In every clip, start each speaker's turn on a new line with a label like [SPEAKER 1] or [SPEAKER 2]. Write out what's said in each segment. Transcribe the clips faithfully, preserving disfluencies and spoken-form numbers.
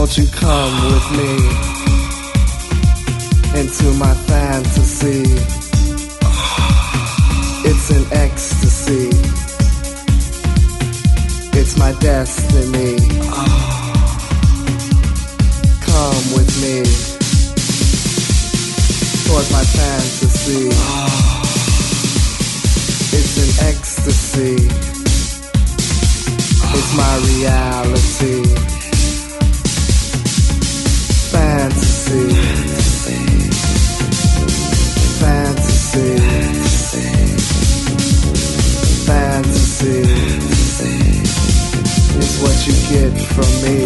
[SPEAKER 1] Won't you come with me into my fantasy? It's an ecstasy. It's my destiny. Come with me towards my fantasy. It's an ecstasy. It's my reality. Fantasy. Fantasy. Fantasy. It's what you get from me.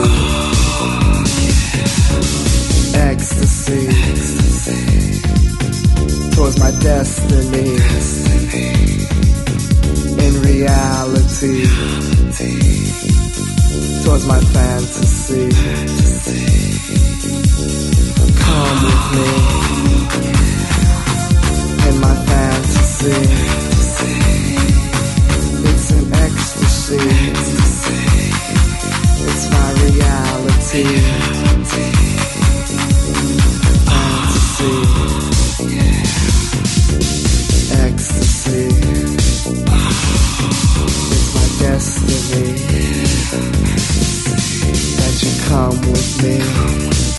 [SPEAKER 1] Ecstasy. Towards my destiny. In reality. Towards my fantasy. Come with me in my fantasy. It's an ecstasy. It's my reality.